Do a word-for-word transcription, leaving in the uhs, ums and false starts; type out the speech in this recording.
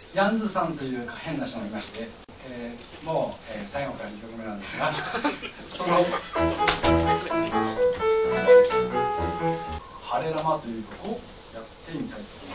ヤンズさんという変な人がいまして、えー、もう、えー、最後からにきょくめなんですがその「ハレラマ」という曲をやってみたいと思います。